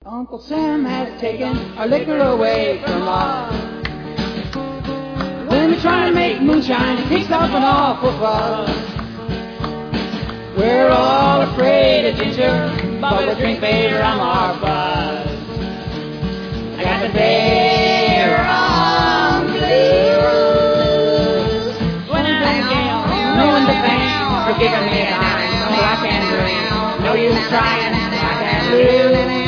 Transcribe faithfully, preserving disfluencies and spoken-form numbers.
Uncle Sam has taken our liquor away from us. When we try to make moonshine, it kicks up an awful fuss. We're all afraid of ginger, but we'll drink beer on our buzz. I got the beer on blues. When I'm down, no one to thank for giving me a dime. No, I can't drink, no use trying, I can't lose.